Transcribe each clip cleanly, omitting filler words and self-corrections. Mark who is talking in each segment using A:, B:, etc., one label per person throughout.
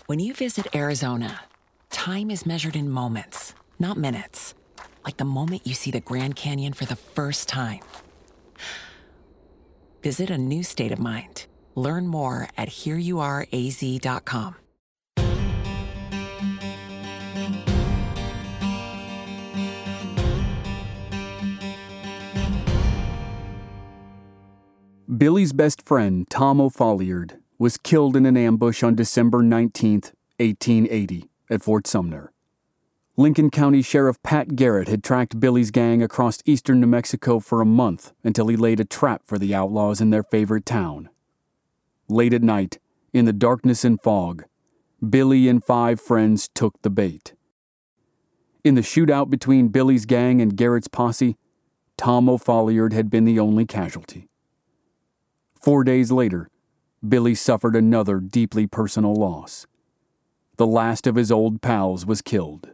A: When you visit Arizona, time is measured in moments, not minutes. Like the moment you see the Grand Canyon for the first time. Visit a new state of mind. Learn more at hereyouareaz.com.
B: Billy's best friend, Tom O'Folliard, was killed in an ambush on December 19, 1880, at Fort Sumner. Lincoln County Sheriff Pat Garrett had tracked Billy's gang across eastern New Mexico for a month until he laid a trap for the outlaws in their favorite town. Late at night, in the darkness and fog, Billy and 5 friends took the bait. In the shootout between Billy's gang and Garrett's posse, Tom O'Folliard had been the only casualty. 4 days later, Billy suffered another deeply personal loss. The last of his old pals was killed.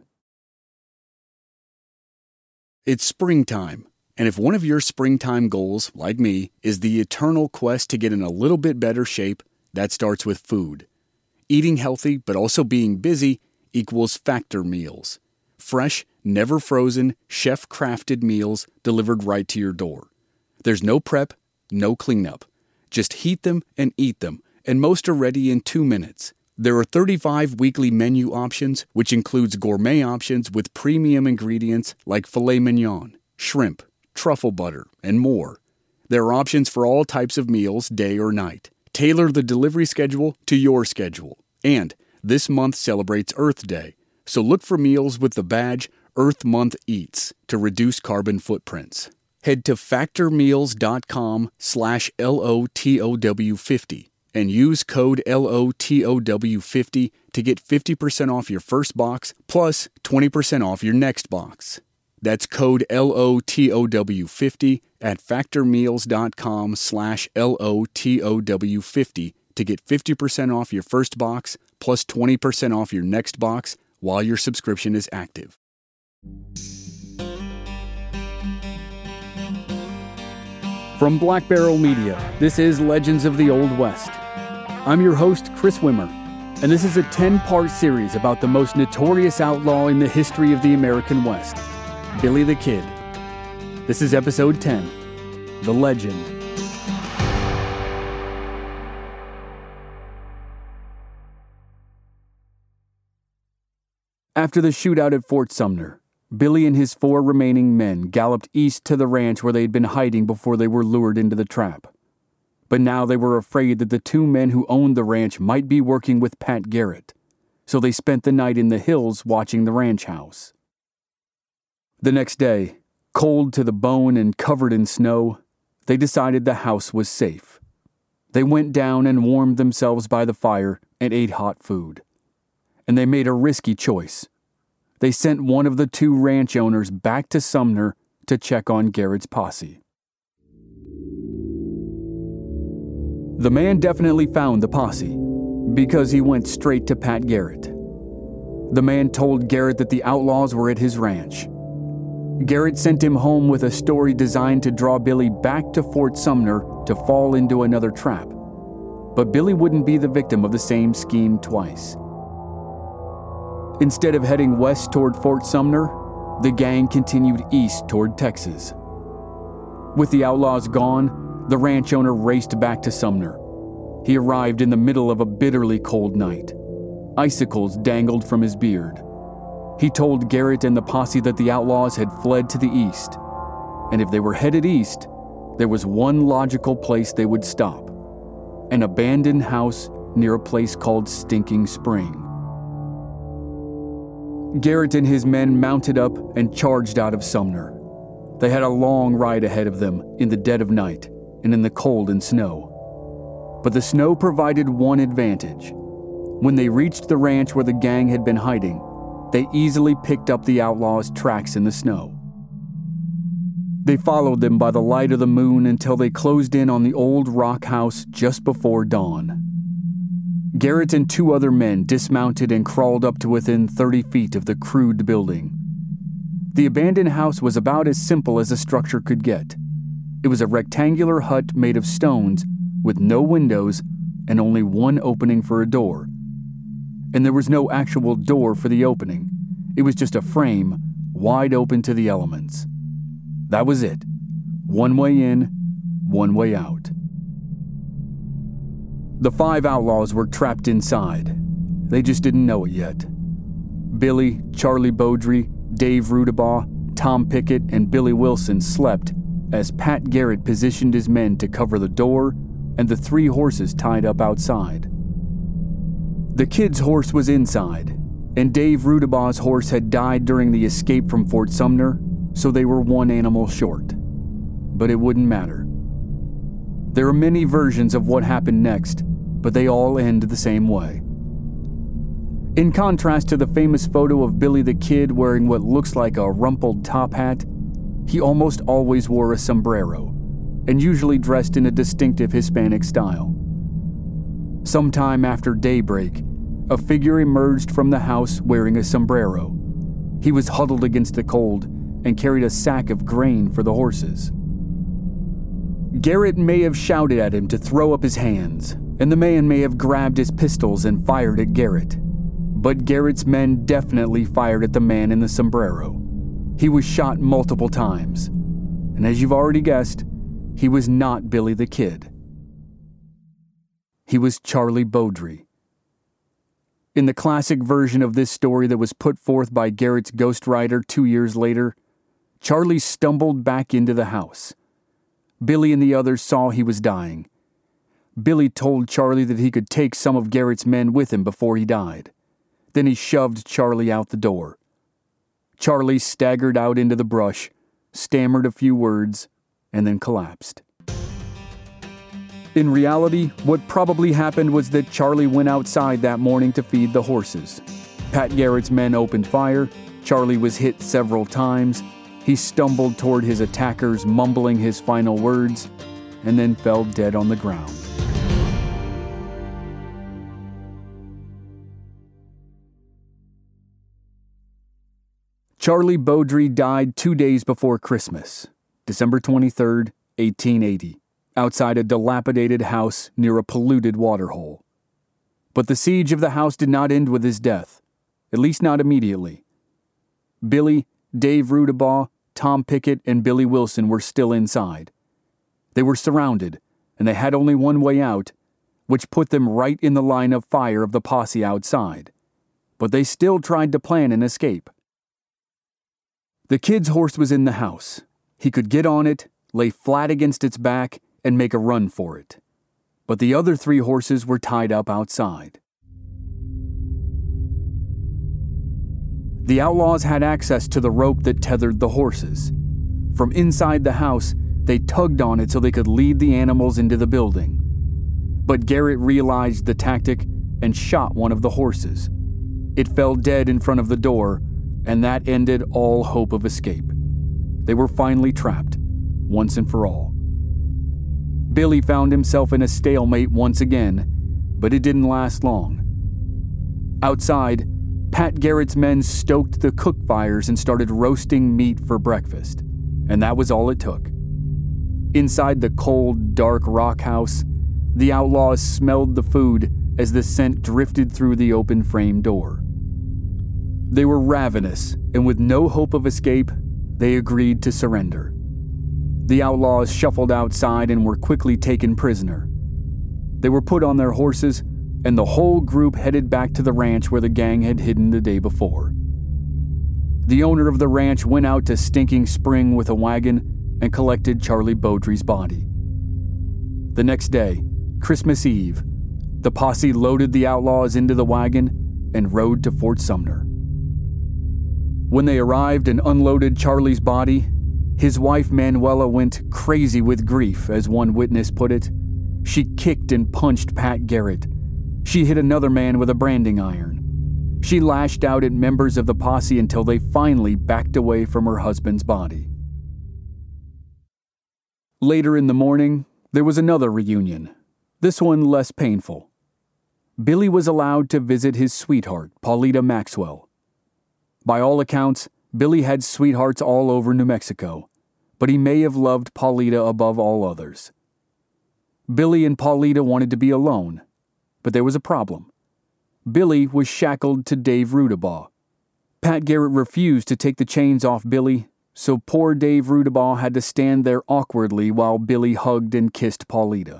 B: It's springtime, and if one of your springtime goals, like me, is the eternal quest to get in a little bit better shape, that starts with food. Eating healthy but also being busy equals Factor meals. Fresh, never frozen, chef-crafted meals delivered right to your door. There's no prep, no cleanup. Just heat them and eat them, and most are ready in 2 minutes. There are 35 weekly menu options, which includes gourmet options with premium ingredients like filet mignon, shrimp, truffle butter, and more. There are options for all types of meals, day or night. Tailor the delivery schedule to your schedule. And this month celebrates Earth Day, so look for meals with the badge Earth Month Eats to reduce carbon footprints. Head to factormeals.com/LOTOW50 and use code LOTOW50 to get 50% off your first box plus 20% off your next box. That's code LOTOW50 at factormeals.com/LOTOW50 to get 50% off your first box plus 20% off your next box while your subscription is active. From Black Barrel Media, this is Legends of the Old West. I'm your host, Chris Wimmer, and this is a 10-part series about the most notorious outlaw in the history of the American West, Billy the Kid. This is episode 10, The Legend. After the shootout at Fort Sumner, Billy and his 4 remaining men galloped east to the ranch where they'd been hiding before they were lured into the trap. But now they were afraid that the 2 men who owned the ranch might be working with Pat Garrett, so they spent the night in the hills watching the ranch house. The next day, cold to the bone and covered in snow, they decided the house was safe. They went down and warmed themselves by the fire and ate hot food. And they made a risky choice. They sent one of the 2 ranch owners back to Sumner to check on Garrett's posse. The man definitely found the posse, because he went straight to Pat Garrett. The man told Garrett that the outlaws were at his ranch. Garrett sent him home with a story designed to draw Billy back to Fort Sumner to fall into another trap. But Billy wouldn't be the victim of the same scheme twice. Instead of heading west toward Fort Sumner, the gang continued east toward Texas. With the outlaws gone, the ranch owner raced back to Sumner. He arrived in the middle of a bitterly cold night. Icicles dangled from his beard. He told Garrett and the posse that the outlaws had fled to the east, and if they were headed east, there was one logical place they would stop: an abandoned house near a place called Stinking Spring. Garrett and his men mounted up and charged out of Sumner. They had a long ride ahead of them in the dead of night and in the cold and snow. But the snow provided one advantage. When they reached the ranch where the gang had been hiding, they easily picked up the outlaws' tracks in the snow. They followed them by the light of the moon until they closed in on the old rock house just before dawn. Garrett and 2 other men dismounted and crawled up to within 30 feet of the crude building. The abandoned house was about as simple as a structure could get. It was a rectangular hut made of stones with no windows and only one opening for a door. and there was no actual door for the opening. It was just a frame, wide open to the elements. That was it. One way in, one way out. The 5 outlaws were trapped inside. They just didn't know it yet. Billy, Charlie Beaudry, Dave Rudabaugh, Tom Pickett, and Billy Wilson slept as Pat Garrett positioned his men to cover the door and the 3 horses tied up outside. The kid's horse was inside, and Dave Rudabaugh's horse had died during the escape from Fort Sumner, so they were 1 animal short. But it wouldn't matter. There are many versions of what happened next, but they all end the same way. In contrast to the famous photo of Billy the Kid wearing what looks like a rumpled top hat, he almost always wore a sombrero, and usually dressed in a distinctive Hispanic style. Sometime after daybreak, a figure emerged from the house wearing a sombrero. He was huddled against the cold and carried a sack of grain for the horses. Garrett may have shouted at him to throw up his hands, and the man may have grabbed his pistols and fired at Garrett. But Garrett's men definitely fired at the man in the sombrero. He was shot multiple times, and as you've already guessed, he was not Billy the Kid. He was Charlie Beaudry. In the classic version of this story that was put forth by Garrett's ghostwriter 2 years later, Charlie stumbled back into the house. Billy and the others saw he was dying. Billy told Charlie that he could take some of Garrett's men with him before he died. Then he shoved Charlie out the door. Charlie staggered out into the brush, stammered a few words, and then collapsed. In reality, what probably happened was that Charlie went outside that morning to feed the horses. Pat Garrett's men opened fire. Charlie was hit several times. He stumbled toward his attackers, mumbling his final words, and then fell dead on the ground. Charlie Beaudry died 2 days before Christmas, December 23, 1880, outside a dilapidated house near a polluted waterhole. But the siege of the house did not end with his death, at least not immediately. Billy, Dave Rudabaugh, Tom Pickett, and Billy Wilson were still inside. They were surrounded, and they had only one way out, which put them right in the line of fire of the posse outside. But they still tried to plan an escape. The kid's horse was in the house. He could get on it, lay flat against its back, and make a run for it. But the other 3 horses were tied up outside. The outlaws had access to the rope that tethered the horses. From inside the house, they tugged on it so they could lead the animals into the building. But Garrett realized the tactic and shot one of the horses. It fell dead in front of the door, and that ended all hope of escape. They were finally trapped, once and for all. Billy found himself in a stalemate once again, but it didn't last long. Outside, Pat Garrett's men stoked the cook fires and started roasting meat for breakfast, and that was all it took. Inside the cold, dark rock house, the outlaws smelled the food as the scent drifted through the open frame door. They were ravenous, and with no hope of escape, they agreed to surrender. The outlaws shuffled outside and were quickly taken prisoner. They were put on their horses, and the whole group headed back to the ranch where the gang had hidden the day before. The owner of the ranch went out to Stinking Spring with a wagon and collected Charlie Beaudry's body. The next day, Christmas Eve, the posse loaded the outlaws into the wagon and rode to Fort Sumner. When they arrived and unloaded Charlie's body, his wife Manuela went crazy with grief, as one witness put it. She kicked and punched Pat Garrett. She hit another man with a branding iron. She lashed out at members of the posse until they finally backed away from her husband's body. Later in the morning, there was another reunion, this one less painful. Billy was allowed to visit his sweetheart, Paulita Maxwell. By all accounts, Billy had sweethearts all over New Mexico, but he may have loved Paulita above all others. Billy and Paulita wanted to be alone, but there was a problem. Billy was shackled to Dave Rudabaugh. Pat Garrett refused to take the chains off Billy, so poor Dave Rudabaugh had to stand there awkwardly while Billy hugged and kissed Paulita.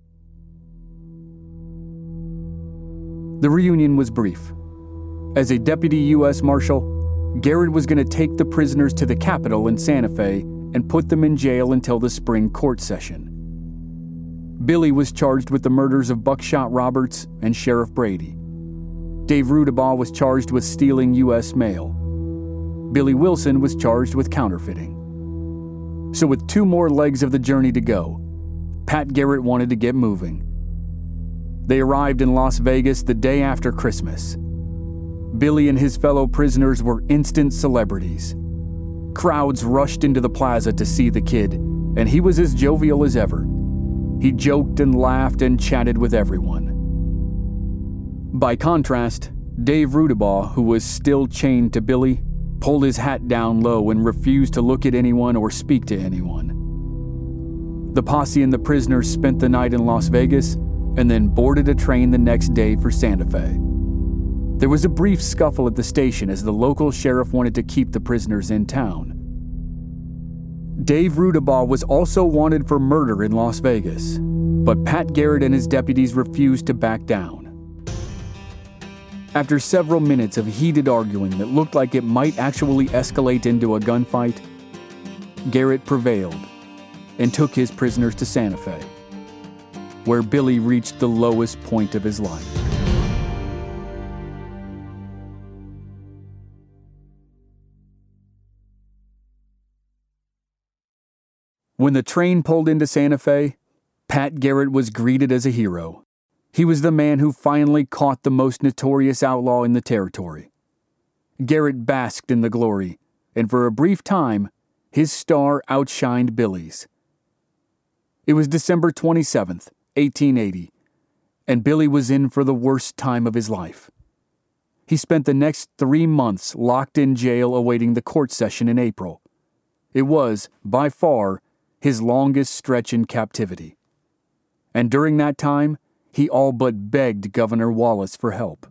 B: The reunion was brief. As a deputy U.S. Marshal, Garrett was going to take the prisoners to the Capitol in Santa Fe and put them in jail until the spring court session. Billy was charged with the murders of Buckshot Roberts and Sheriff Brady. Dave Rudabaugh was charged with stealing U.S. mail. Billy Wilson was charged with counterfeiting. So with 2 more legs of the journey to go, Pat Garrett wanted to get moving. They arrived in Las Vegas the day after Christmas. Billy and his fellow prisoners were instant celebrities. Crowds rushed into the plaza to see the kid, and he was as jovial as ever. He joked and laughed and chatted with everyone. By contrast, Dave Rudabaugh, who was still chained to Billy, pulled his hat down low and refused to look at anyone or speak to anyone. The posse and the prisoners spent the night in Las Vegas and then boarded a train the next day for Santa Fe. There was a brief scuffle at the station as the local sheriff wanted to keep the prisoners in town. Dave Rudabaugh was also wanted for murder in Las Vegas, but Pat Garrett and his deputies refused to back down. After several minutes of heated arguing that looked like it might actually escalate into a gunfight, Garrett prevailed and took his prisoners to Santa Fe, where Billy reached the lowest point of his life. When the train pulled into Santa Fe, Pat Garrett was greeted as a hero. He was the man who finally caught the most notorious outlaw in the territory. Garrett basked in the glory, and for a brief time, his star outshined Billy's. It was December 27th, 1880, and Billy was in for the worst time of his life. He spent the next 3 months locked in jail awaiting the court session in April. It was, by far, his longest stretch in captivity. And during that time, he all but begged Governor Wallace for help.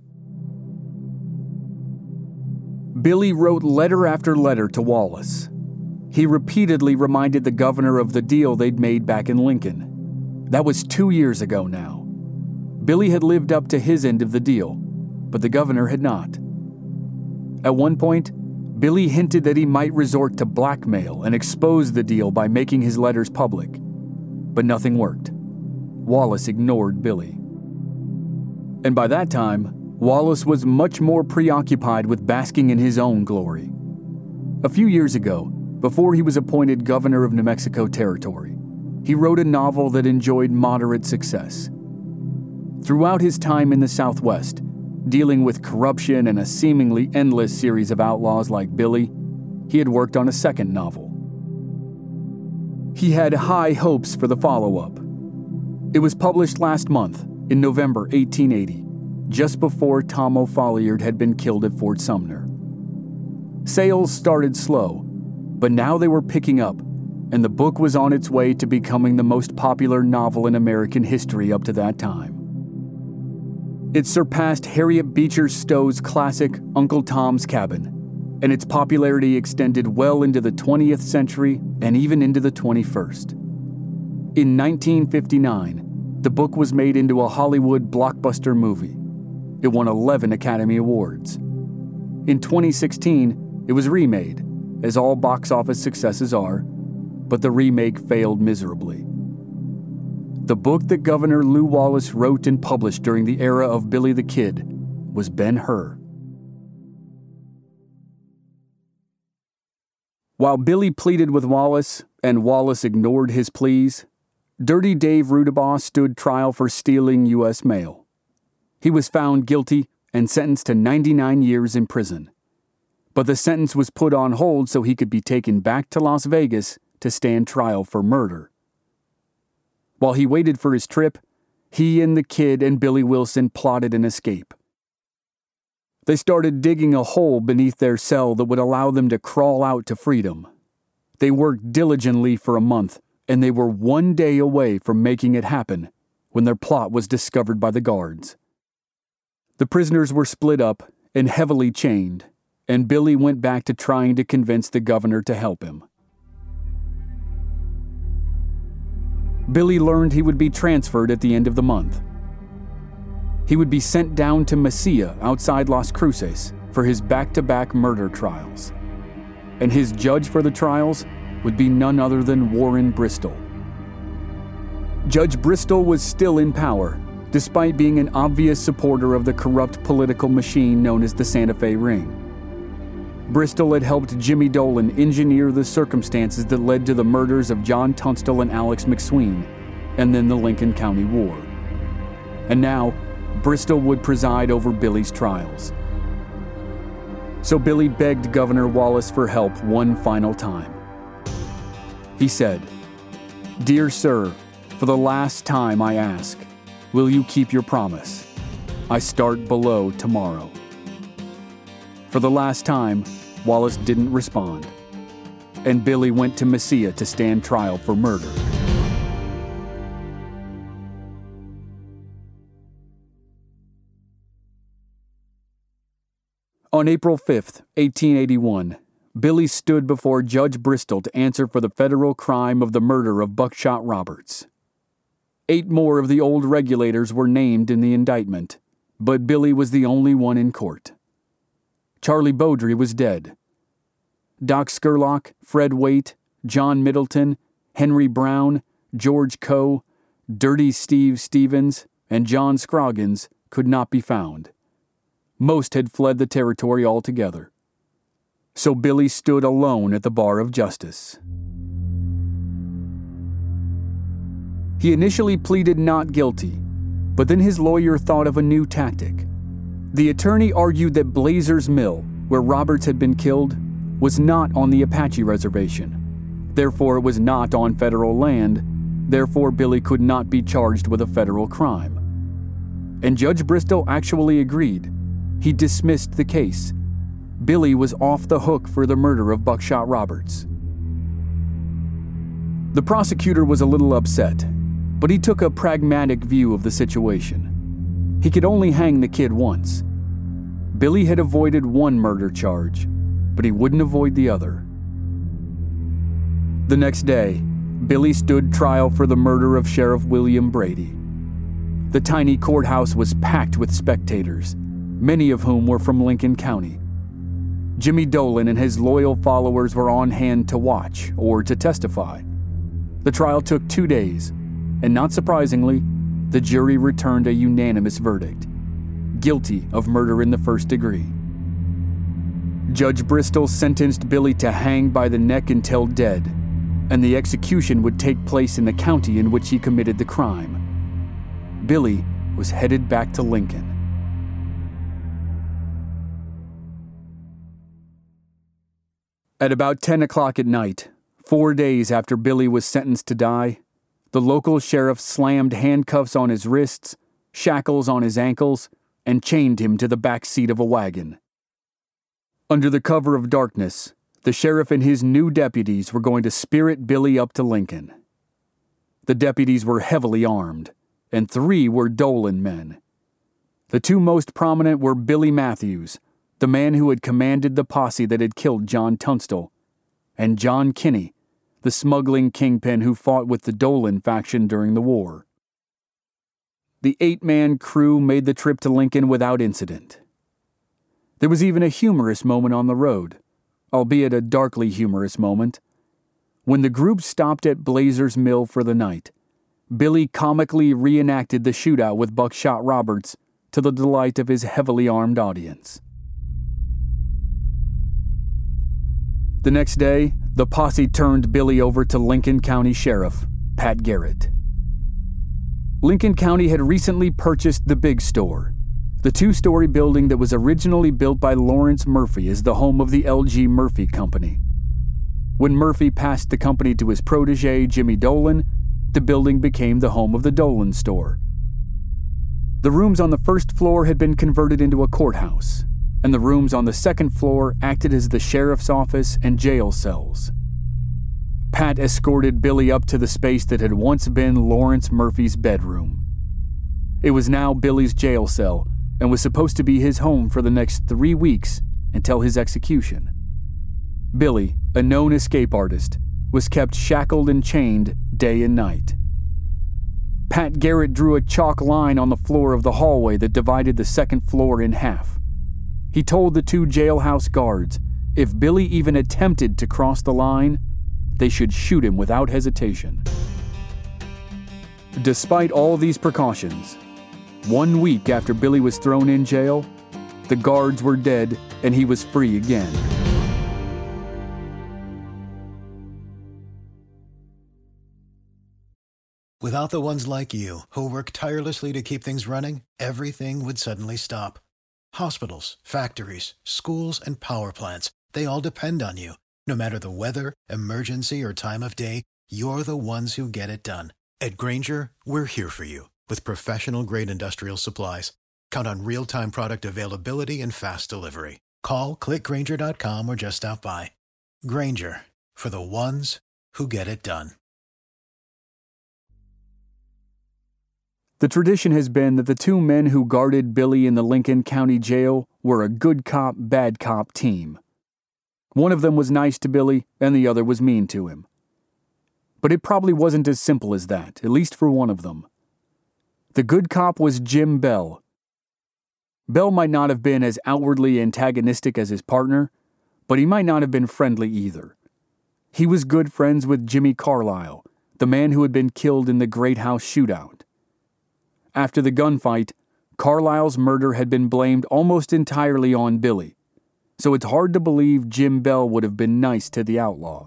B: Billy wrote letter after letter to Wallace. He repeatedly reminded the governor of the deal they'd made back in Lincoln. That was 2 years ago now. Billy had lived up to his end of the deal, but the governor had not. At one point, Billy hinted that he might resort to blackmail and expose the deal by making his letters public. But nothing worked. Wallace ignored Billy. And by that time, Wallace was much more preoccupied with basking in his own glory. A few years ago, before he was appointed governor of New Mexico Territory, he wrote a novel that enjoyed moderate success. Throughout his time in the Southwest, dealing with corruption and a seemingly endless series of outlaws like Billy, he had worked on a second novel. He had high hopes for the follow-up. It was published last month, in November 1880, just before Tom O'Folliard had been killed at Fort Sumner. Sales started slow, but now they were picking up, and the book was on its way to becoming the most popular novel in American history up to that time. It surpassed Harriet Beecher Stowe's classic Uncle Tom's Cabin, and its popularity extended well into the 20th century and even into the 21st. In 1959, the book was made into a Hollywood blockbuster movie. It won 11 Academy Awards. In 2016, it was remade, as all box office successes are, but the remake failed miserably. The book that Governor Lew Wallace wrote and published during the era of Billy the Kid was Ben-Hur. While Billy pleaded with Wallace, and Wallace ignored his pleas, Dirty Dave Rudabaugh stood trial for stealing U.S. mail. He was found guilty and sentenced to 99 years in prison. But the sentence was put on hold so he could be taken back to Las Vegas to stand trial for murder. While he waited for his trip, he and the kid and Billy Wilson plotted an escape. They started digging a hole beneath their cell that would allow them to crawl out to freedom. They worked diligently for a month, and they were 1 day away from making it happen when their plot was discovered by the guards. The prisoners were split up and heavily chained, and Billy went back to trying to convince the governor to help him. Billy learned he would be transferred at the end of the month. He would be sent down to Mesilla outside Las Cruces for his back-to-back murder trials. And his judge for the trials would be none other than Warren Bristol. Judge Bristol was still in power, despite being an obvious supporter of the corrupt political machine known as the Santa Fe Ring. Bristol had helped Jimmy Dolan engineer the circumstances that led to the murders of John Tunstall and Alex McSween, and then the Lincoln County War. And now, Bristol would preside over Billy's trials. So Billy begged Governor Wallace for help one final time. He said, "Dear sir, for the last time I ask, will you keep your promise? I start below tomorrow." For the last time, Wallace didn't respond, and Billy went to Mesilla to stand trial for murder. On April 5th, 1881, Billy stood before Judge Bristol to answer for the federal crime of the murder of Buckshot Roberts. 8 more of the old regulators were named in the indictment, but Billy was the only one in court. Charlie Beaudry was dead. Doc Scurlock, Fred Waite, John Middleton, Henry Brown, George Coe, Dirty Steve Stevens, and John Scroggins could not be found. Most had fled the territory altogether. So Billy stood alone at the bar of justice. He initially pleaded not guilty, but then his lawyer thought of a new tactic. The attorney argued that Blazer's Mill, where Roberts had been killed, was not on the Apache reservation. Therefore, it was not on federal land. Therefore, Billy could not be charged with a federal crime. And Judge Bristol actually agreed. He dismissed the case. Billy was off the hook for the murder of Buckshot Roberts. The prosecutor was a little upset, but he took a pragmatic view of the situation. He could only hang the kid once. Billy had avoided one murder charge, but he wouldn't avoid the other. The next day, Billy stood trial for the murder of Sheriff William Brady. The tiny courthouse was packed with spectators, many of whom were from Lincoln County. Jimmy Dolan and his loyal followers were on hand to watch or to testify. The trial took 2 days, and not surprisingly, the jury returned a unanimous verdict: guilty of murder in the first degree. Judge Bristol sentenced Billy to hang by the neck until dead, and the execution would take place in the county in which he committed the crime. Billy was headed back to Lincoln. At about 10 o'clock at night, 4 days after Billy was sentenced to die, the local sheriff slammed handcuffs on his wrists, shackles on his ankles, and chained him to the back seat of a wagon. Under the cover of darkness, the sheriff and his new deputies were going to spirit Billy up to Lincoln. The deputies were heavily armed, and 3 were Dolan men. The 2 most prominent were Billy Matthews, the man who had commanded the posse that had killed John Tunstall, and John Kinney, the smuggling kingpin who fought with the Dolan faction during the war. The 8-man crew made the trip to Lincoln without incident. There was even a humorous moment on the road, albeit a darkly humorous moment. When the group stopped at Blazer's Mill for the night, Billy comically reenacted the shootout with Buckshot Roberts to the delight of his heavily armed audience. The next day, the posse turned Billy over to Lincoln County Sheriff Pat Garrett. Lincoln County had recently purchased the Big Store, the 2-story building that was originally built by Lawrence Murphy as the home of the L.G. Murphy Company. When Murphy passed the company to his protege, Jimmy Dolan, the building became the home of the Dolan Store. The rooms on the first floor had been converted into a courthouse, and the rooms on the second floor acted as the sheriff's office and jail cells. Pat escorted Billy up to the space that had once been Lawrence Murphy's bedroom. It was now Billy's jail cell, and was supposed to be his home for the next 3 weeks until his execution. Billy, a known escape artist, was kept shackled and chained day and night. Pat Garrett drew a chalk line on the floor of the hallway that divided the second floor in half. He told the 2 jailhouse guards if Billy even attempted to cross the line, they should shoot him without hesitation. Despite all these precautions, 1 week after Billy was thrown in jail, the guards were dead and he was free again.
C: Without the ones like you, who work tirelessly to keep things running, everything would suddenly stop. Hospitals, factories, schools, and power plants, they all depend on you. No matter the weather, emergency, or time of day, you're the ones who get it done. At Grainger, we're here for you with professional-grade industrial supplies. Count on real-time product availability and fast delivery. Call, click Grainger.com, or just stop by. Grainger, for the ones who get it done.
B: The tradition has been that the 2 men who guarded Billy in the Lincoln County Jail were a good cop, bad cop team. One of them was nice to Billy, and the other was mean to him. But it probably wasn't as simple as that, at least for one of them. The good cop was Jim Bell. Bell might not have been as outwardly antagonistic as his partner, but he might not have been friendly either. He was good friends with Jimmy Carlisle, the man who had been killed in the Great House shootout. After the gunfight, Carlisle's murder had been blamed almost entirely on Billy, so it's hard to believe Jim Bell would have been nice to the outlaw.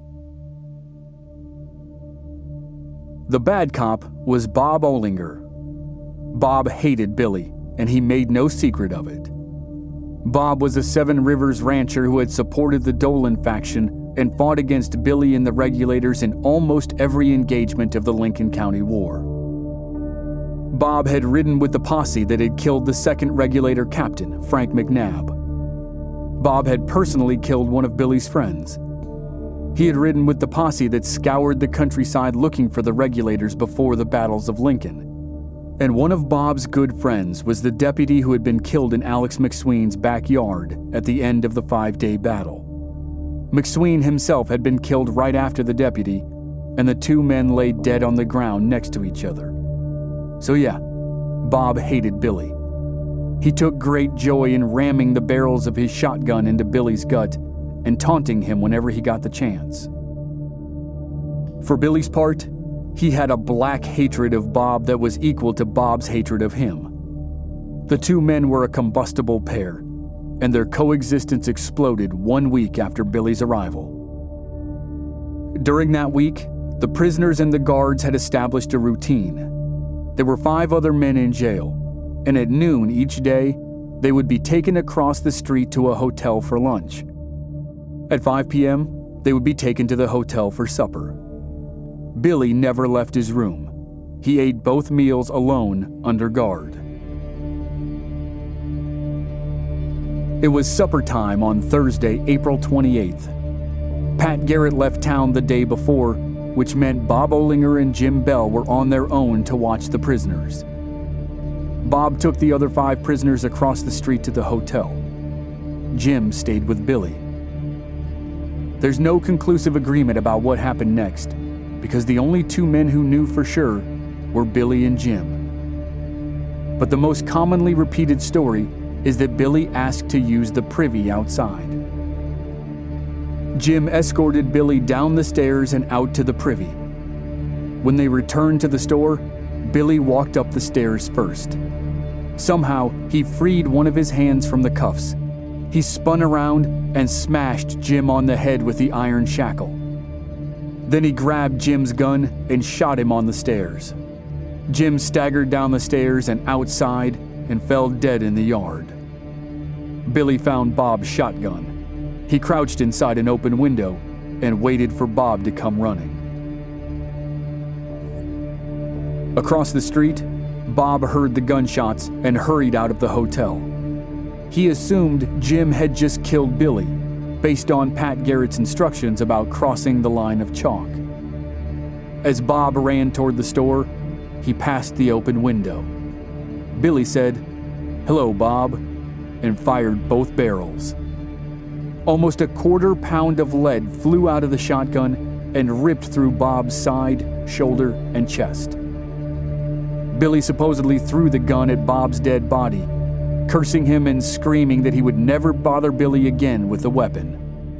B: The bad cop was Bob Olinger. Bob hated Billy, and he made no secret of it. Bob was a Seven Rivers rancher who had supported the Dolan faction and fought against Billy and the regulators in almost every engagement of the Lincoln County War. Bob had ridden with the posse that had killed the second regulator captain, Frank McNabb. Bob had personally killed one of Billy's friends. He had ridden with the posse that scoured the countryside looking for the regulators before the battles of Lincoln. And one of Bob's good friends was the deputy who had been killed in Alex McSween's backyard at the end of the 5-day battle. McSween himself had been killed right after the deputy, and the 2 men lay dead on the ground next to each other. So yeah, Bob hated Billy. He took great joy in ramming the barrels of his shotgun into Billy's gut and taunting him whenever he got the chance. For Billy's part, he had a black hatred of Bob that was equal to Bob's hatred of him. The 2 men were a combustible pair, and their coexistence exploded 1 week after Billy's arrival. During that week, the prisoners and the guards had established a routine. There were 5 other men in jail, and at noon each day, they would be taken across the street to a hotel for lunch. At 5 p.m., they would be taken to the hotel for supper. Billy never left his room. He ate both meals alone under guard. It was supper time on Thursday, April 28th. Pat Garrett left town the day before, which meant Bob Olinger and Jim Bell were on their own to watch the prisoners. Bob took the other 5 prisoners across the street to the hotel. Jim stayed with Billy. There's no conclusive agreement about what happened next, because the only 2 men who knew for sure were Billy and Jim. But the most commonly repeated story is that Billy asked to use the privy outside. Jim escorted Billy down the stairs and out to the privy. When they returned to the store, Billy walked up the stairs first. Somehow, he freed one of his hands from the cuffs. He spun around and smashed Jim on the head with the iron shackle. Then he grabbed Jim's gun and shot him on the stairs. Jim staggered down the stairs and outside and fell dead in the yard. Billy found Bob's shotgun. He crouched inside an open window and waited for Bob to come running. Across the street, Bob heard the gunshots and hurried out of the hotel. He assumed Jim had just killed Billy, based on Pat Garrett's instructions about crossing the line of chalk. As Bob ran toward the store, he passed the open window. Billy said, "Hello, Bob," and fired both barrels. Almost a quarter-pound of lead flew out of the shotgun and ripped through Bob's side, shoulder, and chest. Billy supposedly threw the gun at Bob's dead body, cursing him and screaming that he would never bother Billy again with the weapon.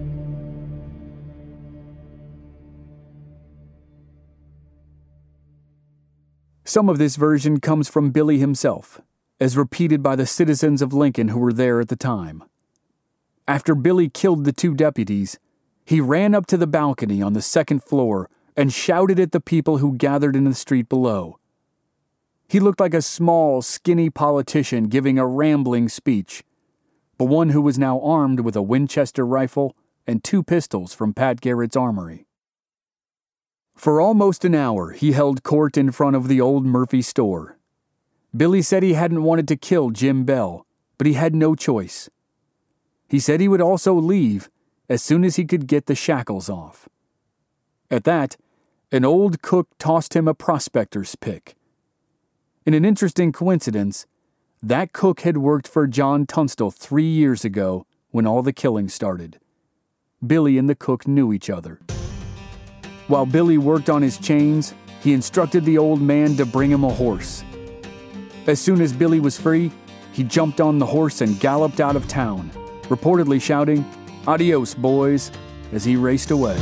B: Some of this version comes from Billy himself, as repeated by the citizens of Lincoln who were there at the time. After Billy killed the two deputies, he ran up to the balcony on the second floor and shouted at the people who gathered in the street below. He looked like a small, skinny politician giving a rambling speech, but one who was now armed with a Winchester rifle and 2 pistols from Pat Garrett's armory. For almost an hour, he held court in front of the old Murphy store. Billy said he hadn't wanted to kill Jim Bell, but he had no choice. He said he would also leave as soon as he could get the shackles off. At that, an old cook tossed him a prospector's pick. In an interesting coincidence, that cook had worked for John Tunstall 3 years ago when all the killing started. Billy and the cook knew each other. While Billy worked on his chains, he instructed the old man to bring him a horse. As soon as Billy was free, he jumped on the horse and galloped out of town, reportedly shouting, "Adios, boys," as he raced away.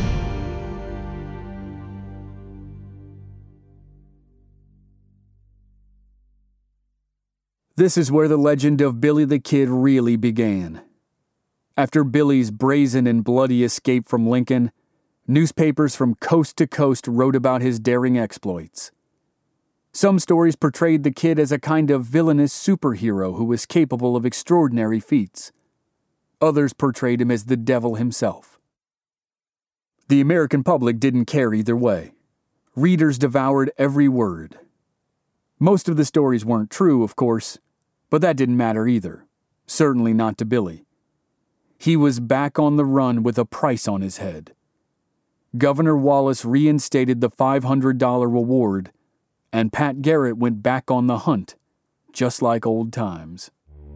B: This is where the legend of Billy the Kid really began. After Billy's brazen and bloody escape from Lincoln, newspapers from coast to coast wrote about his daring exploits. Some stories portrayed the kid as a kind of villainous superhero who was capable of extraordinary feats. Others portrayed him as the devil himself. The American public didn't care either way. Readers devoured every word. Most of the stories weren't true, of course, but that didn't matter either. Certainly not to Billy. He was back on the run with a price on his head. Governor Wallace reinstated the $500 reward, and Pat Garrett went back on the hunt, just like old times.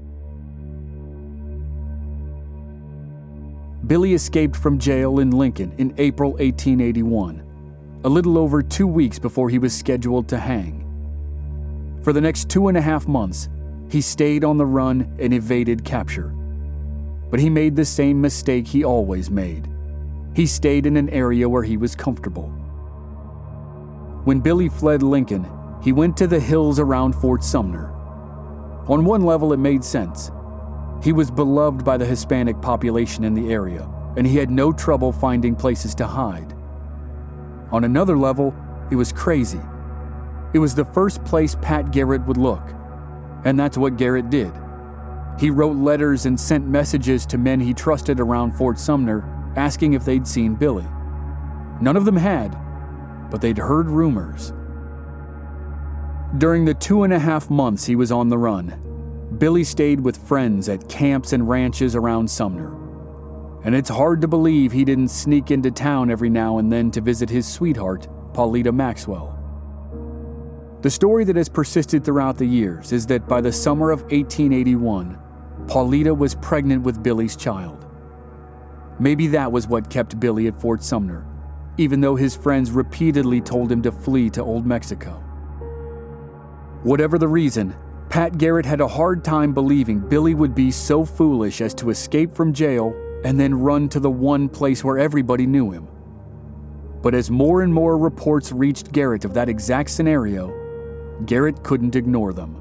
B: Billy escaped from jail in Lincoln in April 1881, a little over 2 weeks before he was scheduled to hang. For the next 2.5 months, he stayed on the run and evaded capture. But he made the same mistake he always made. He stayed in an area where he was comfortable. When Billy fled Lincoln, he went to the hills around Fort Sumner. On one level, it made sense. He was beloved by the Hispanic population in the area, and he had no trouble finding places to hide. On another level, it was crazy. It was the first place Pat Garrett would look, and that's what Garrett did. He wrote letters and sent messages to men he trusted around Fort Sumner, asking if they'd seen Billy. None of them had, but they'd heard rumors. During the 2.5 months he was on the run, Billy stayed with friends at camps and ranches around Sumner. And it's hard to believe he didn't sneak into town every now and then to visit his sweetheart, Pauletta Maxwell. The story that has persisted throughout the years is that by the summer of 1881, Pauletta was pregnant with Billy's child. Maybe that was what kept Billy at Fort Sumner, even though his friends repeatedly told him to flee to Old Mexico. Whatever the reason, Pat Garrett had a hard time believing Billy would be so foolish as to escape from jail and then run to the one place where everybody knew him. But as more and more reports reached Garrett of that exact scenario, Garrett couldn't ignore them.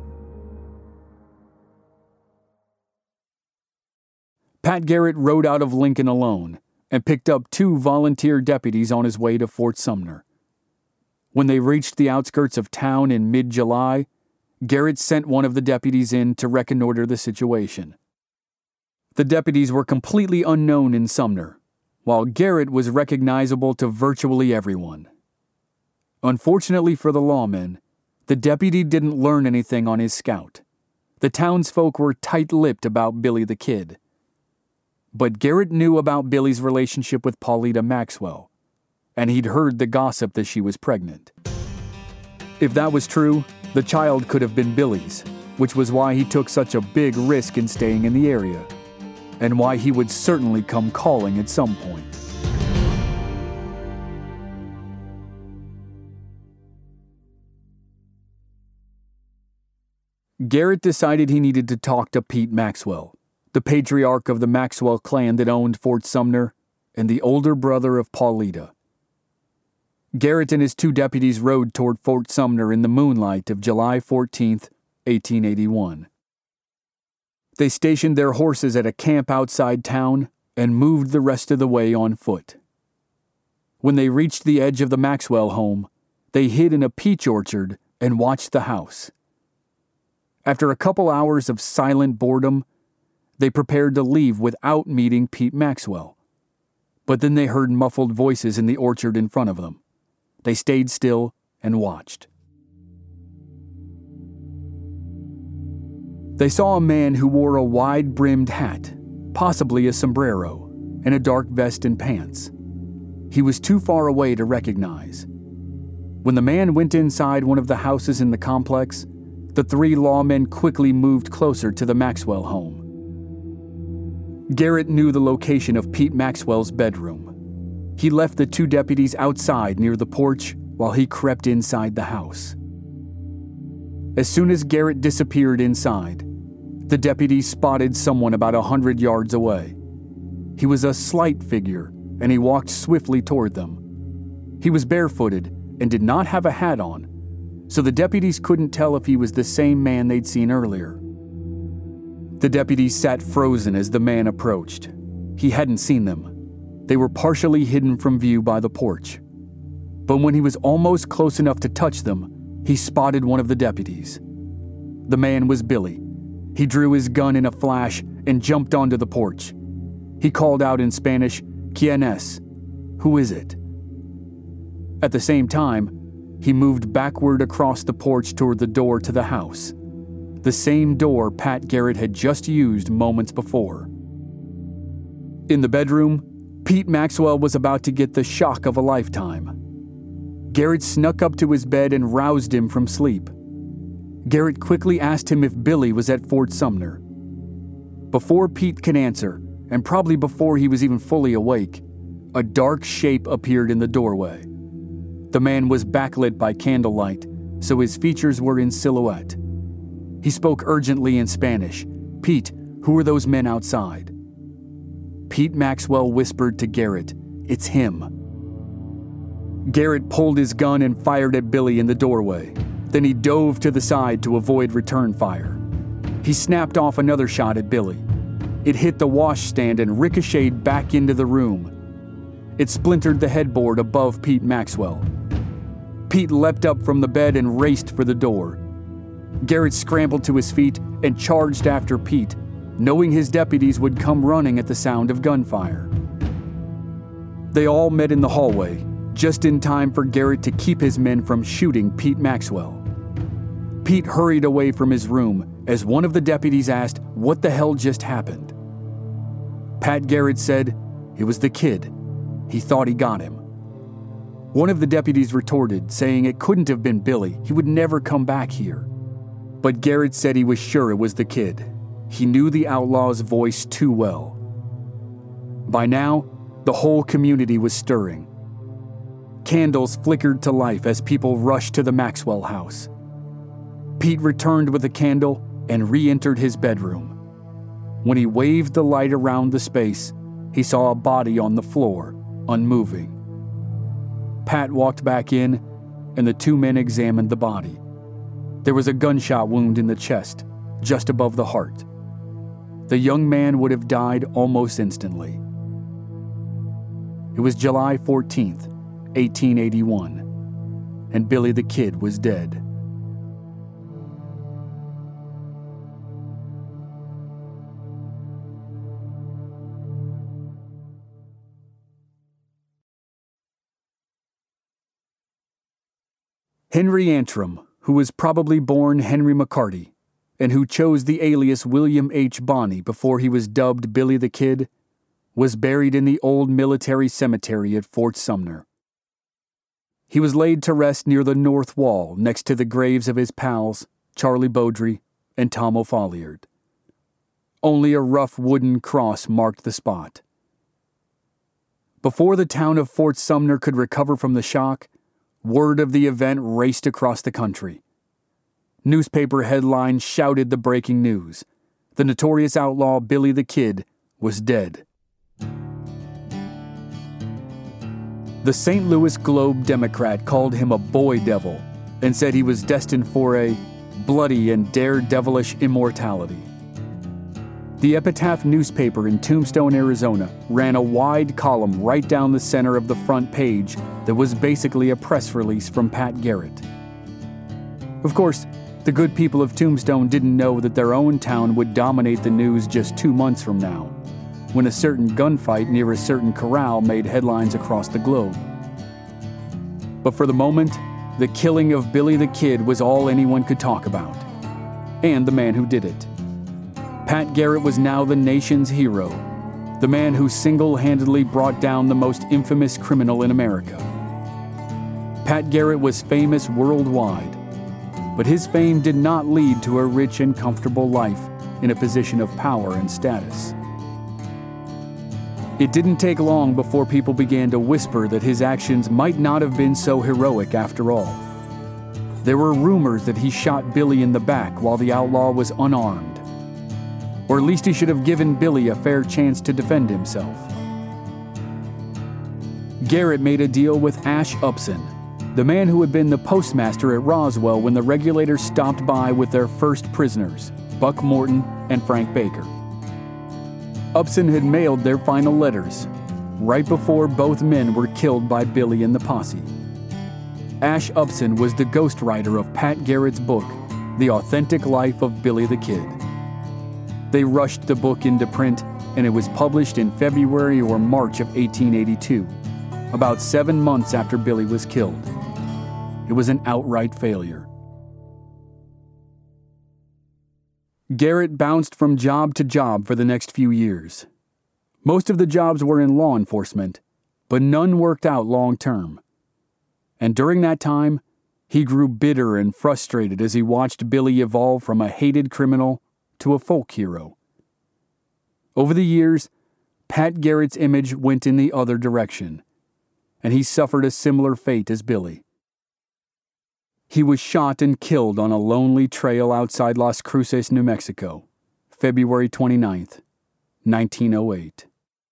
B: Pat Garrett rode out of Lincoln alone and picked up 2 volunteer deputies on his way to Fort Sumner. When they reached the outskirts of town in mid-July, Garrett sent one of the deputies in to reconnoiter the situation. The deputies were completely unknown in Sumner, while Garrett was recognizable to virtually everyone. Unfortunately for the lawmen, the deputy didn't learn anything on his scout. The townsfolk were tight-lipped about Billy the Kid. But Garrett knew about Billy's relationship with Pauletta Maxwell, and he'd heard the gossip that she was pregnant. If that was true, the child could have been Billy's, which was why he took such a big risk in staying in the area, and why he would certainly come calling at some point. Garrett decided he needed to talk to Pete Maxwell, the patriarch of the Maxwell clan that owned Fort Sumner and the older brother of Paulita. Garrett and his 2 deputies rode toward Fort Sumner in the moonlight of July 14th, 1881. They stationed their horses at a camp outside town and moved the rest of the way on foot. When they reached the edge of the Maxwell home, they hid in a peach orchard and watched the house. After a couple hours of silent boredom, they prepared to leave without meeting Pete Maxwell. But then they heard muffled voices in the orchard in front of them. They stayed still and watched. They saw a man who wore a wide-brimmed hat, possibly a sombrero, and a dark vest and pants. He was too far away to recognize. When the man went inside one of the houses in the complex, the 3 lawmen quickly moved closer to the Maxwell home. Garrett knew the location of Pete Maxwell's bedroom. He left the 2 deputies outside near the porch while he crept inside the house. As soon as Garrett disappeared inside, the deputies spotted someone about 100 yards away. He was a slight figure, and he walked swiftly toward them. He was barefooted and did not have a hat on, so the deputies couldn't tell if he was the same man they'd seen earlier. The deputies sat frozen as the man approached. He hadn't seen them. They were partially hidden from view by the porch. But when he was almost close enough to touch them, he spotted one of the deputies. The man was Billy. He drew his gun in a flash and jumped onto the porch. He called out in Spanish, "¿Quién es?" Who is it? At the same time, he moved backward across the porch toward the door to the house, the same door Pat Garrett had just used moments before. In the bedroom, Pete Maxwell was about to get the shock of a lifetime. Garrett snuck up to his bed and roused him from sleep. Garrett quickly asked him if Billy was at Fort Sumner. Before Pete could answer, and probably before he was even fully awake, a dark shape appeared in the doorway. The man was backlit by candlelight, so his features were in silhouette. He spoke urgently in Spanish. "Pete, who are those men outside?" Pete Maxwell whispered to Garrett, "It's him." Garrett pulled his gun and fired at Billy in the doorway. Then he dove to the side to avoid return fire. He snapped off another shot at Billy. It hit the washstand and ricocheted back into the room. It splintered the headboard above Pete Maxwell. Pete leapt up from the bed and raced for the door. Garrett scrambled to his feet and charged after Pete, knowing his deputies would come running at the sound of gunfire. They all met in the hallway, just in time for Garrett to keep his men from shooting Pete Maxwell. Pete hurried away from his room as one of the deputies asked what the hell just happened. Pat Garrett said, "It was the kid. He thought he got him." One of the deputies retorted, saying it couldn't have been Billy. He would never come back here. But Garrett said he was sure it was the kid. He knew the outlaw's voice too well. By now, the whole community was stirring. Candles flickered to life as people rushed to the Maxwell house. Pete returned with a candle and re-entered his bedroom. When he waved the light around the space, he saw a body on the floor, unmoving. Pat walked back in, and the 2 men examined the body. There was a gunshot wound in the chest, just above the heart. The young man would have died almost instantly. It was July 14th, 1881, and Billy the Kid was dead. Henry Antrim, who was probably born Henry McCarty, and who chose the alias William H. Bonney before he was dubbed Billy the Kid, was buried in the old military cemetery at Fort Sumner. He was laid to rest near the north wall next to the graves of his pals, Charlie Beaudry, and Tom O'Folliard. Only a rough wooden cross marked the spot. Before the town of Fort Sumner could recover from the shock, word of the event raced across the country. Newspaper headlines shouted the breaking news. The notorious outlaw Billy the Kid was dead. The St. Louis Globe-Democrat called him a boy devil and said he was destined for a bloody and daredevilish immortality. The Epitaph newspaper in Tombstone, Arizona, ran a wide column right down the center of the front page that was basically a press release from Pat Garrett. Of course, the good people of Tombstone didn't know that their own town would dominate the news just 2 months from now, when a certain gunfight near a certain corral made headlines across the globe. But for the moment, the killing of Billy the Kid was all anyone could talk about, and the man who did it. Pat Garrett was now the nation's hero, the man who single-handedly brought down the most infamous criminal in America. Pat Garrett was famous worldwide, but his fame did not lead to a rich and comfortable life in a position of power and status. It didn't take long before people began to whisper that his actions might not have been so heroic after all. There were rumors that he shot Billy in the back while the outlaw was unarmed. Or at least he should have given Billy a fair chance to defend himself. Garrett made a deal with Ash Upson, the man who had been the postmaster at Roswell when the regulators stopped by with their first prisoners, Buck Morton and Frank Baker. Upson had mailed their final letters, right before both men were killed by Billy and the posse. Ash Upson was the ghostwriter of Pat Garrett's book, The Authentic Life of Billy the Kid. They rushed the book into print, and it was published in February or March of 1882, about 7 months after Billy was killed. It was an outright failure. Garrett bounced from job to job for the next few years. Most of the jobs were in law enforcement, but none worked out long term. And during that time, he grew bitter and frustrated as he watched Billy evolve from a hated criminal to a folk hero. Over the years, Pat Garrett's image went in the other direction, and he suffered a similar fate as Billy. He was shot and killed on a lonely trail outside Las Cruces, New Mexico, February 29th, 1908.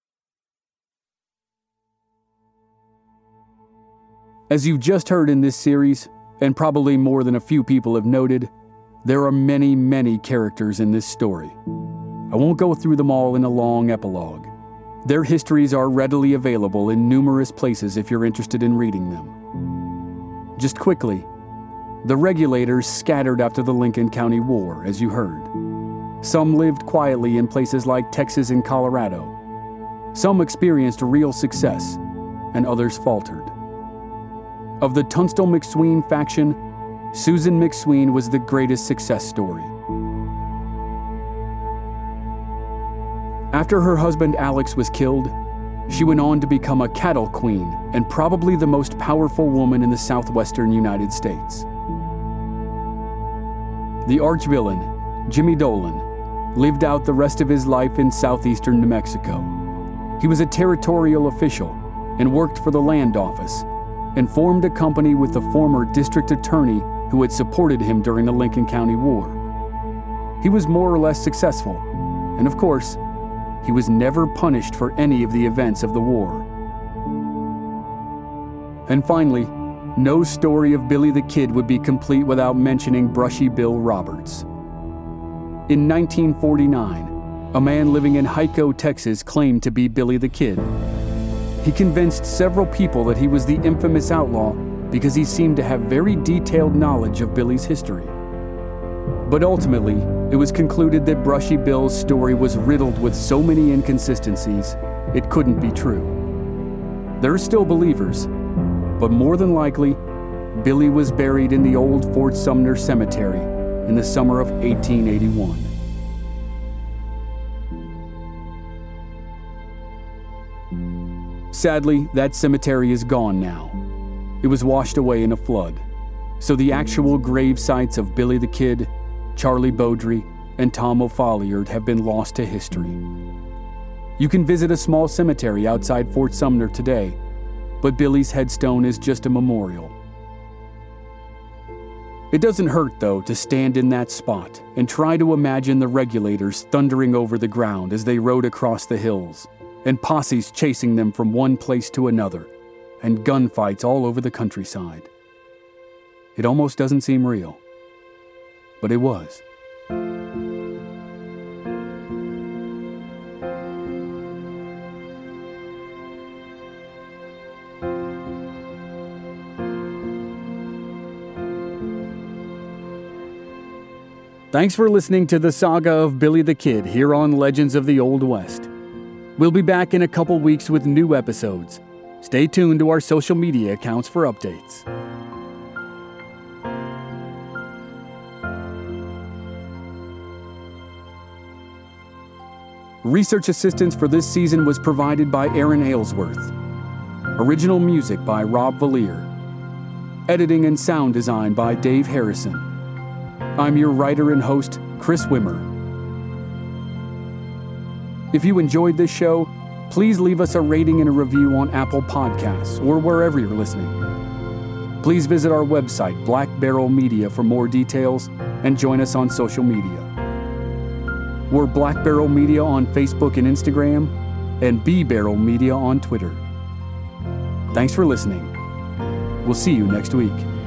B: As you've just heard in this series, and probably more than a few people have noted, there are many, many characters in this story. I won't go through them all in a long epilogue. Their histories are readily available in numerous places if you're interested in reading them. Just quickly, the regulators scattered after the Lincoln County War, as you heard. Some lived quietly in places like Texas and Colorado. Some experienced real success, and others faltered. Of the Tunstall-McSween faction, Susan McSween was the greatest success story. After her husband Alex was killed, she went on to become a cattle queen and probably the most powerful woman in the southwestern United States. The arch-villain, Jimmy Dolan, lived out the rest of his life in southeastern New Mexico. He was a territorial official and worked for the land office, and formed a company with the former district attorney who had supported him during the Lincoln County War. He was more or less successful, and of course, he was never punished for any of the events of the war. And finally, no story of Billy the Kid would be complete without mentioning Brushy Bill Roberts. In 1949, a man living in Hico, Texas, claimed to be Billy the Kid. He convinced several people that he was the infamous outlaw because he seemed to have very detailed knowledge of Billy's history. But ultimately, it was concluded that Brushy Bill's story was riddled with so many inconsistencies, it couldn't be true. There are still believers, but more than likely, Billy was buried in the old Fort Sumner Cemetery in the summer of 1881. Sadly, that cemetery is gone now. It was washed away in a flood, so the actual grave sites of Billy the Kid Charlie Beaudry, and Tom O'Folliard have been lost to history. You can visit a small cemetery outside Fort Sumner today, but Billy's headstone is just a memorial. It doesn't hurt, though, to stand in that spot and try to imagine the regulators thundering over the ground as they rode across the hills, and posses chasing them from one place to another, and gunfights all over the countryside. It almost doesn't seem real, but it was. Thanks for listening to the saga of Billy the Kid here on Legends of the Old West. We'll be back in a couple weeks with new episodes. Stay tuned to our social media accounts for updates. Research assistance for this season was provided by Aaron Aylesworth. Original music by Rob Valier. Editing and sound design by Dave Harrison. I'm your writer and host, Chris Wimmer. If you enjoyed this show, please leave us a rating and a review on Apple Podcasts or wherever you're listening. Please visit our website, Black Barrel Media, for more details and join us on social media. We're Black Barrel Media on Facebook and Instagram, and B Barrel Media on Twitter. Thanks for listening. We'll see you next week.